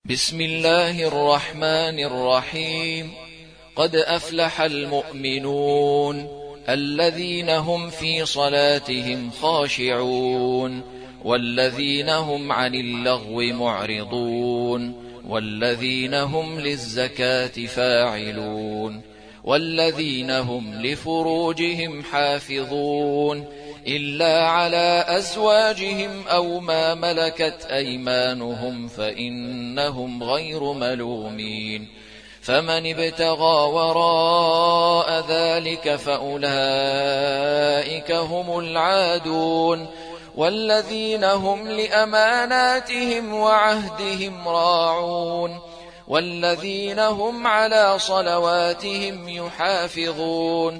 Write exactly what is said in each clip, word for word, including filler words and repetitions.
بسم الله الرحمن الرحيم. قد أفلح المؤمنون الذين هم في صلاتهم خاشعون والذين هم عن اللغو معرضون والذين هم للزكاة فاعلون والذين هم لفروجهم حافظون إلا على أزواجهم أو ما ملكت أيمانهم فإنهم غير ملومين. فمن ابتغى وراء ذلك فأولئك هم العادون والذين هم لأماناتهم وعهدهم راعون والذين هم على صلواتهم يحافظون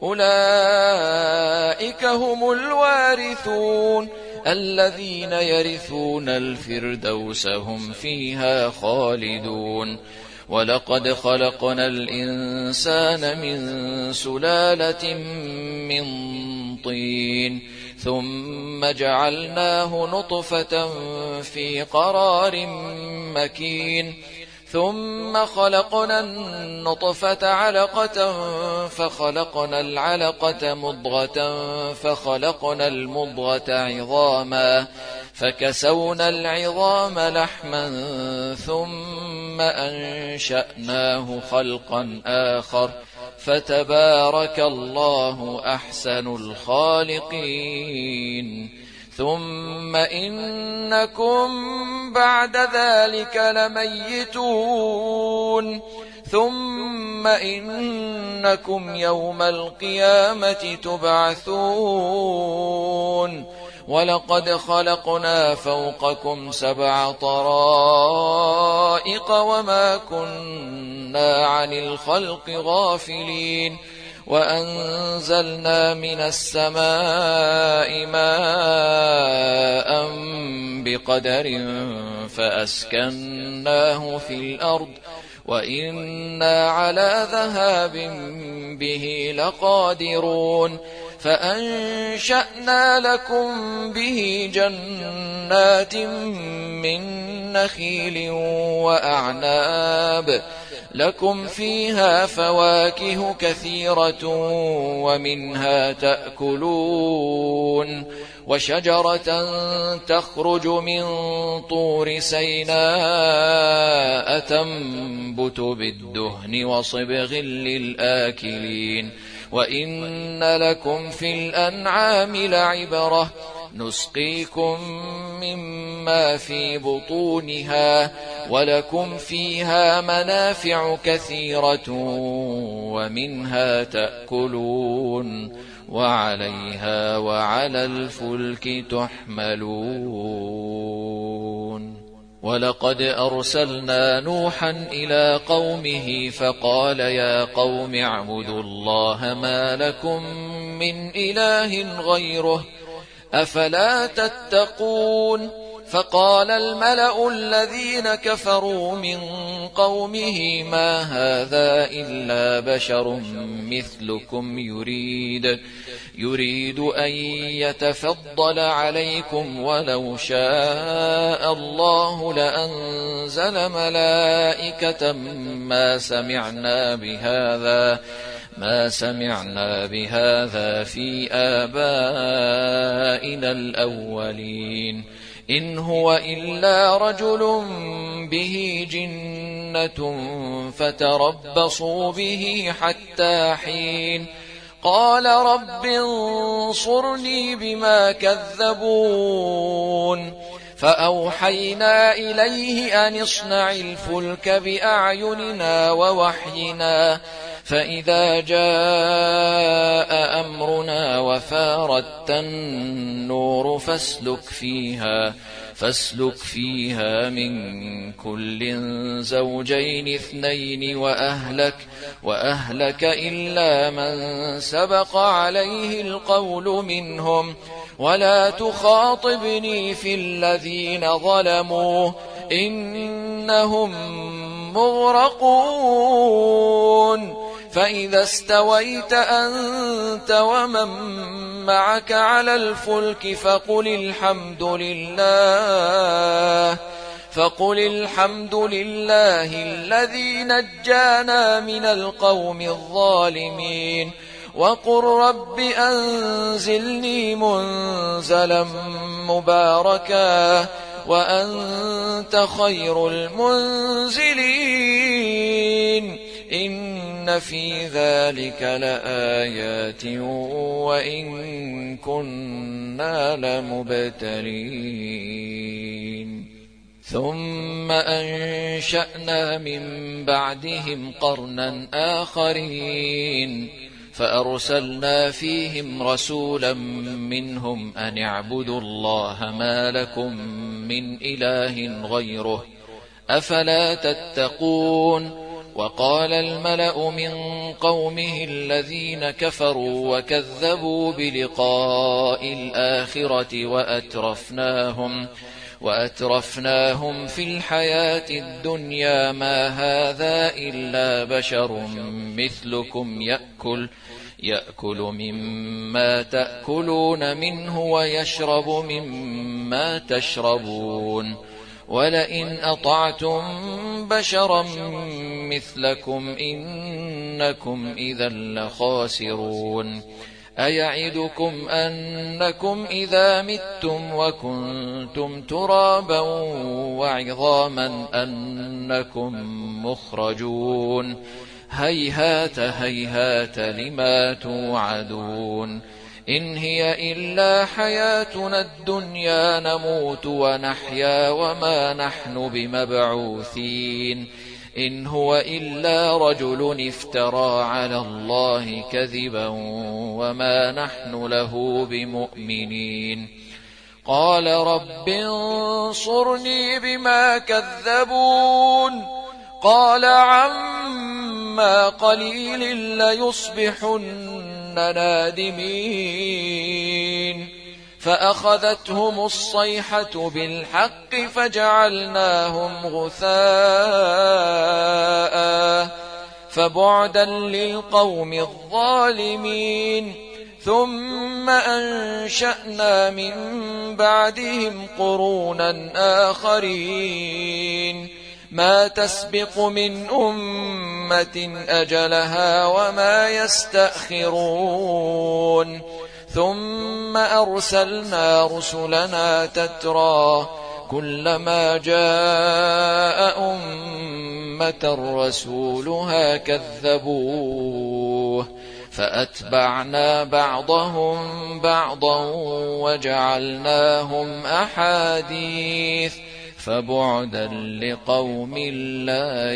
أولئك هم الوارثون الذين يرثون الفردوس هم فيها خالدون. ولقد خلقنا الإنسان من سلالة من طين ثم جعلناه نطفة في قرار مكين ثم خلقنا النطفة علقة فخلقنا العلقة مضغة فخلقنا المضغة عظاما فكسونا العظام لحما ثم أنشأناه خلقا آخر فتبارك الله أحسن الخالقين. ثم إنكم بعد ذلك لميتون ثم إنكم يوم القيامة تبعثون. ولقد خلقنا فوقكم سبع طرائق وما كنا عن الخلق غافلين وأنزلنا من السماء ماء بقدر فأسكناه في الأرض وإنا على ذهاب به لقادرون. فأنشأنا لكم به جنات من نخيل وأعناب لكم فيها فواكه كثيرة ومنها تأكلون وشجرة تخرج من طور سيناء تنبت بالدهن وصبغ للآكلين. وإن لكم في الأنعام لعبرة نسقيكم مما في بطونها ولكم فيها منافع كثيرة ومنها تأكلون وعليها وعلى الفلك تحملون. ولقد أرسلنا نوحا إلى قومه فقال يا قوم اعبدوا الله ما لكم من إله غيره أفلا تتقون. فقال الملأ الذين كفروا من قومه ما هذا إلا بشر مثلكم يريد يريد أن يتفضل عليكم ولو شاء الله لأنزل ملائكة ما سمعنا بهذا ما سمعنا بهذا في آبائنا الأولين إن هو إلا رجل به جنة فتربصوا به حتى حين. قال رب انصرني بما كذبون. فأوحينا إليه أن اصنع الفلك بأعيننا ووحينا فإذا جاء أمرنا وفارت النور فاسلك فيها فاسلك فيها من كل زوجين اثنين وأهلك وأهلك إلا من سبق عليه القول منهم ولا تخاطبني في الذين ظلموا إنهم مغرقون. فإذا استويت أنت ومن معك على الفلك فقل الحمد لله فقل الحمد لله الذي نجانا من القوم الظالمين وقل رب أنزلني منزلا مباركا وأنت خير المنزلين إن في ذلك لآيات وإن كنا لمبتلين ثم أنشأنا من بعدهم قرنا آخرين فأرسلنا فيهم رسولا منهم أن اعبدوا الله ما لكم من إله غيره أفلا تتقون وقال الملأ من قومه الذين كفروا وكذبوا بلقاء الآخرة وأترفناهم وأترفناهم في الحياة الدنيا ما هذا إلا بشر مثلكم يأكل يأكل مما تأكلون منه ويشرب مما تشربون ولئن أطعتم بشرا مثلكم إنكم إذا لخاسرون أيعدكم أنكم إذا متم وكنتم ترابا وعظاما أنكم مخرجون هيهات هيهات لما توعدون إن هي إلا حياتنا الدنيا نموت ونحيا وما نحن بمبعوثين إن هو إلا رجل افترى على الله كذبا وما نحن له بمؤمنين قال رب انصرني بما كذبون قال عما قليل ليصبحن نادمين فأخذتهم الصيحة بالحق فجعلناهم غثاء فبعدا للقوم الظالمين ثم أنشأنا من بعدهم قرونا آخرين ما تسبق من أمة أجلها وما يستأخرون ثم أرسلنا رسلنا تترى كلما جاء أمة رسولها كذبوه فأتبعنا بعضهم بعضا وجعلناهم أحاديث فبعدا لقوم لا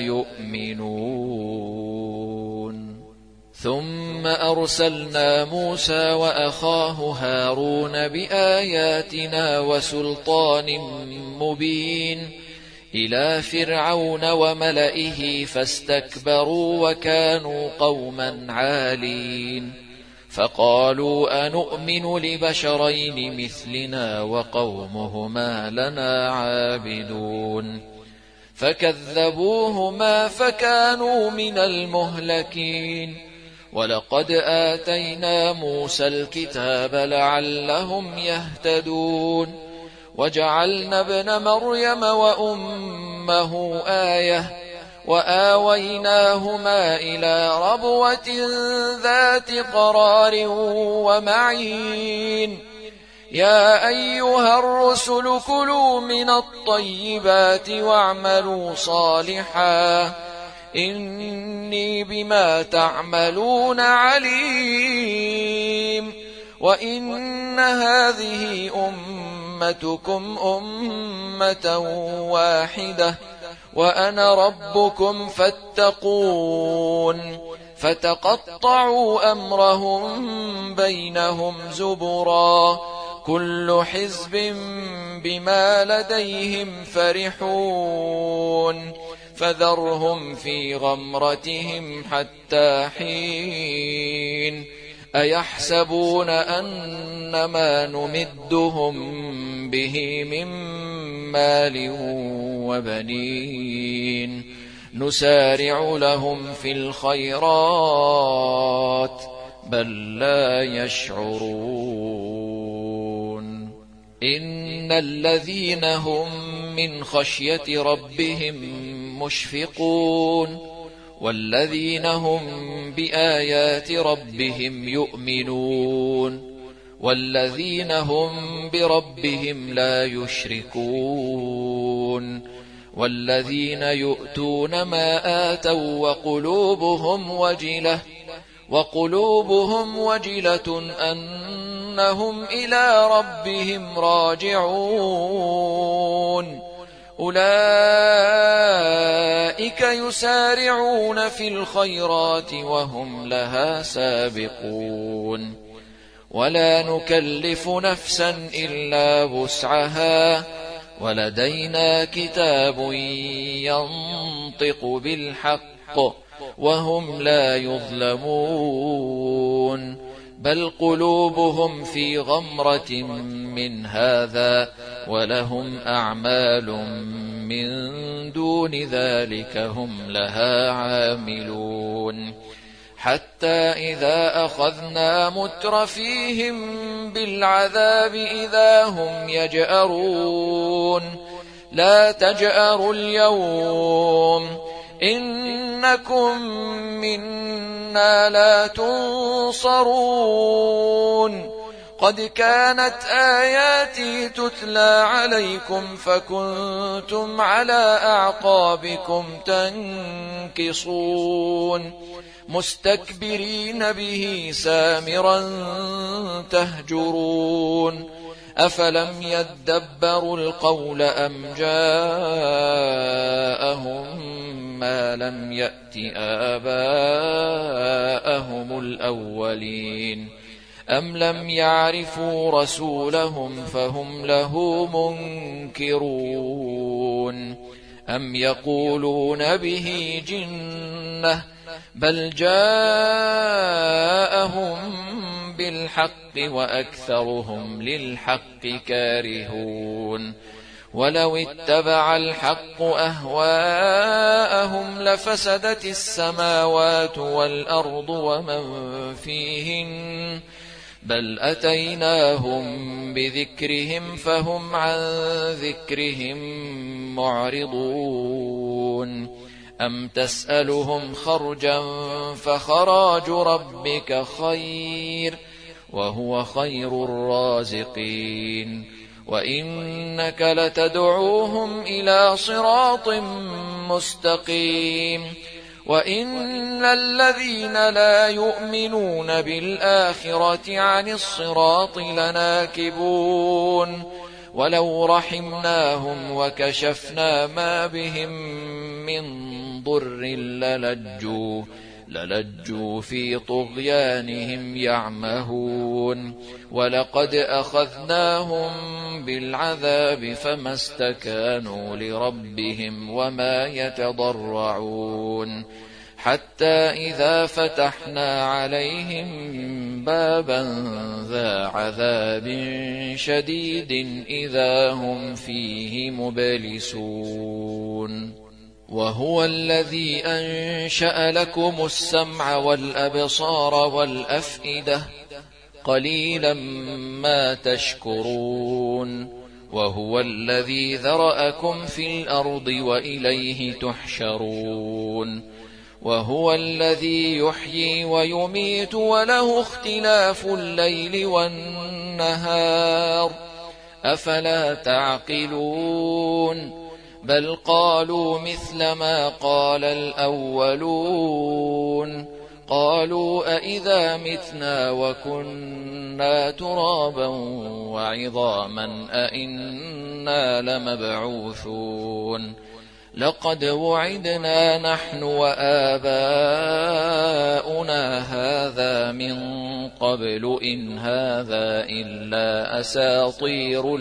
يؤمنون ثم أرسلنا موسى وأخاه هارون بآياتنا وسلطان مبين إلى فرعون وملئه فاستكبروا وكانوا قوما عالين فقالوا أنؤمن لبشرين مثلنا وقومهما لنا عابدون فكذبوهما فكانوا من المهلكين ولقد آتينا موسى الكتاب لعلهم يهتدون وجعلنا ابن مريم وأمه آية وآويناهما إلى ربوة ذات قرار ومعين يا أيها الرسل كلوا من الطيبات واعملوا صالحا إني بما تعملون عليم وإن هذه أمتكم أمة واحدة وأنا ربكم فاتقون فتقطعوا أمرهم بينهم زبرا كل حزب بما لديهم فرحون فذرهم في غمرتهم حتى حين أيحسبون أن ما نمدهم به من مال وبنين نسارع لهم في الخيرات بل لا يشعرون إن الذين هم من خشية ربهم مشفقون والذين هم بآيات ربهم يؤمنون والذين هم بربهم لا يشركون والذين يؤتون ما آتوا وقلوبهم وجلة وقلوبهم وجلة أنهم إلى ربهم راجعون أولئك يسارعون في الخيرات وهم لها سابقون ولا نكلف نفسا إلا وسعها ولدينا كتاب ينطق بالحق وهم لا يظلمون بل قلوبهم في غمرة من هذا ولهم أعمال من دون ذلك هم لها عاملون حتى إذا أخذنا مترفيهم بالعذاب إذا هم يجأرون لا تجأروا اليوم إنكم منا لا تنصرون قد كانت آياتي تتلى عليكم فكنتم على أعقابكم تنكصون مستكبرين به سامرا تهجرون أفلم يدبروا القول أم جاءهم ما لم يأت آباءهم الأولين أم لم يعرفوا رسولهم فهم له منكرون أم يقولون به جنة بل جاءهم بالحق وأكثرهم للحق كارهون ولو اتبع الحق أهواءهم لفسدت السماوات والأرض ومن فيهن بل أتيناهم بذكرهم فهم عن ذكرهم معرضون أم تسألهم خرجا فخراج ربك خير وهو خير الرازقين وإنك لتدعوهم إلى صراط مستقيم وإن الذين لا يؤمنون بالآخرة عن الصراط لناكبون ولو رحمناهم وكشفنا ما بهم من ضر للجوا للجوا في طغيانهم يعمهون ولقد أخذناهم بالعذاب فما استكانوا لربهم وما يتضرعون حتى إذا فتحنا عليهم بابا ذا عذاب شديد إذا هم فيه مبلسون وهو الذي أنشأ لكم السمع والأبصار والأفئدة قليلا ما تشكرون وهو الذي ذرأكم في الأرض وإليه تحشرون وهو الذي يحيي ويميت وله اختلاف الليل والنهار أفلا تعقلون بل قالوا مثل ما قال الأولون قالوا أئذا متنا وكنا ترابا وعظاما أئنا لمبعوثون لقد وعدنا نحن وآباؤنا هذا من قبل إن هذا إلا أساطير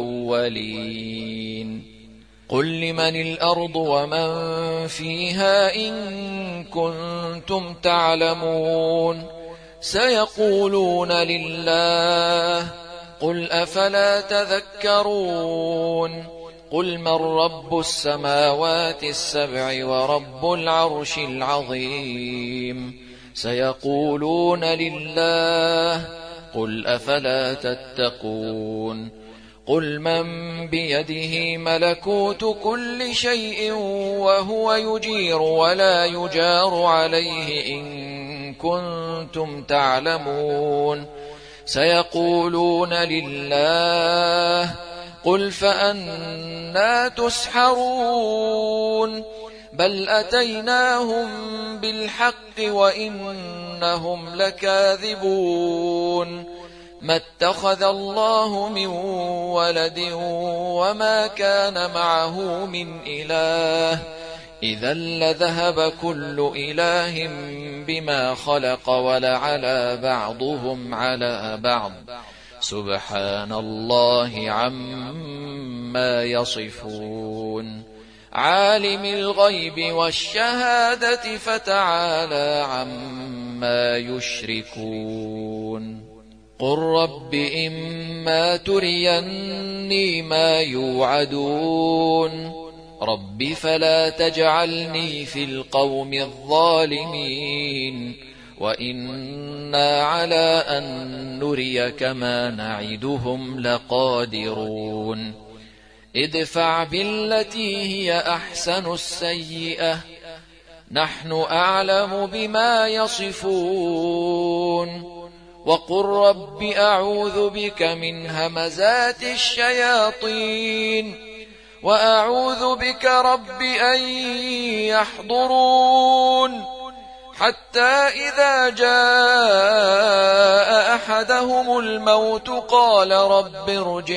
الأولين قل لمن الأرض ومن فيها إن كنتم تعلمون سيقولون لله قل أفلا تذكرون قل من رب السماوات السبع ورب العرش العظيم سيقولون لله قل أفلا تتقون قل من بيده ملكوت كل شيء وهو يجير ولا يجار عليه إن كنتم تعلمون سيقولون لله قل فأنى تسحرون بل أتيناهم بالحق وإنهم لكاذبون ما اتخذ الله من ولد وما كان معه من إله إذا لذهب كل إله بما خلق ولعلى بعضهم على بعض سبحان الله عما يصفون عالم الغيب والشهادة فتعالى عما يشركون قل رب إما تريني ما يوعدون رب فلا تجعلني في القوم الظالمين وإنا على أن نريك ما نعدهم لقادرون ادفع بالتي هي أحسن السيئة نحن أعلم بما يصفون وقل رب أعوذ بك من همزات الشياطين وأعوذ بك رب أن يحضرون حتى إذا جاء أحدهم الموت قال رب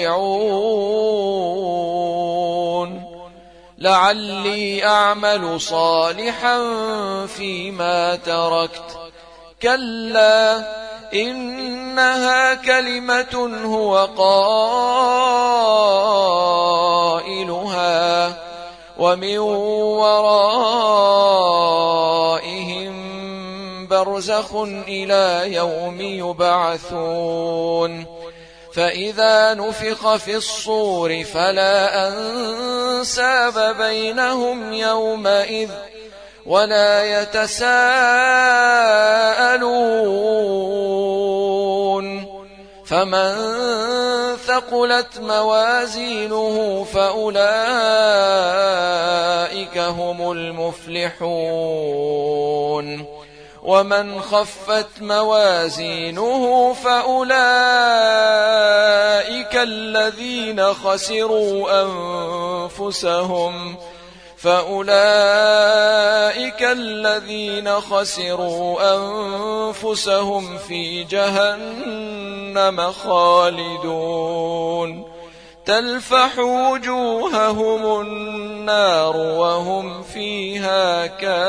ارجعون لعلي أعمل صالحا فيما تركت كلا إنها كلمة هو قائلها ومن ورائهم برزخ إلى يوم يبعثون فإذا نفخ في الصور فلا أنساب بينهم يومئذ ولا يتساءلون فمن ثقلت موازينه فأولئك هم المفلحون ومن خفت موازينه فأولئك الذين خسروا أنفسهم فأولئك الذين خسروا أنفسهم في جهنم خالدون تلفح وجوههم النار وهم فيها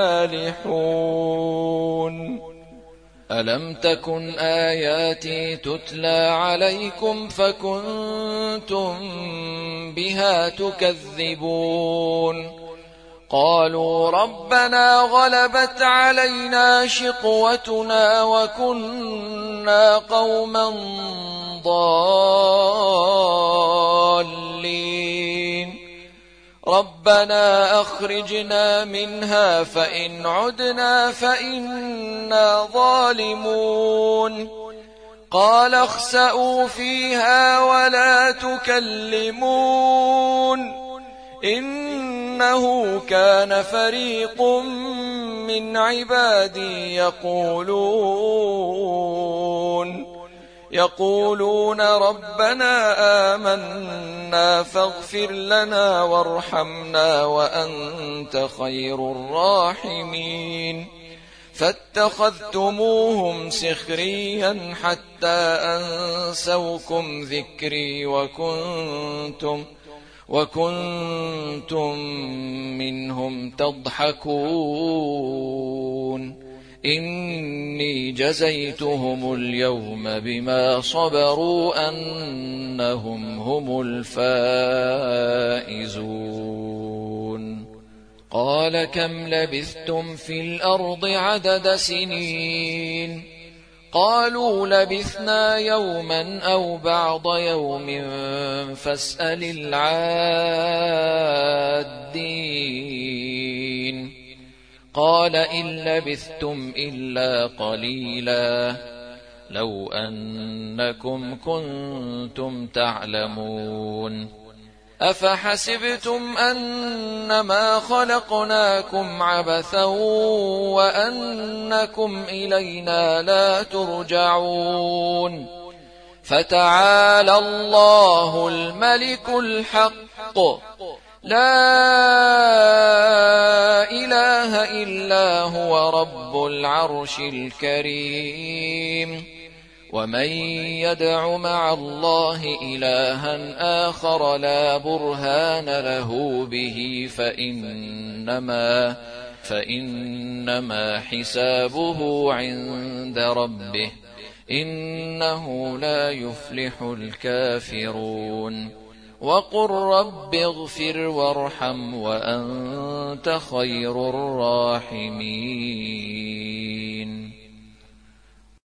كالحون ألم تكن آياتي تتلى عليكم فكنتم بها تكذبون قالوا ربنا غلبت علينا شقوتنا وكنا قوما ضالين ربنا أخرجنا منها فإن عدنا فإنا ظالمون قال اخسئوا فيها ولا تكلمون إنه كان فريق من عبادي يقولون يقولون ربنا آمنا فاغفر لنا وارحمنا وأنت خير الراحمين فاتخذتموهم سخريا حتى أنسوكم ذكري وكنتم وكنتم منهم تضحكون إني جزيتهم اليوم بما صبروا أنهم هم الفائزون قال كم لبثتم في الأرض عدد سنين قالوا لبثنا يوما أو بعض يوم فاسأل العادين قال إن لبثتم إلا قليلا لو أنكم كنتم تعلمون أفحسبتم أنما خلقناكم عبثا وأنكم إلينا لا ترجعون فتعالى الله الملك الحق لا إله إلا هو رب العرش الكريم ومن يدع مع الله إلها آخر لا برهان له به فإنما, فإنما حسابه عند ربه إنه لا يفلح الكافرون وقل رب اغفر وارحم وأنت خير الراحمين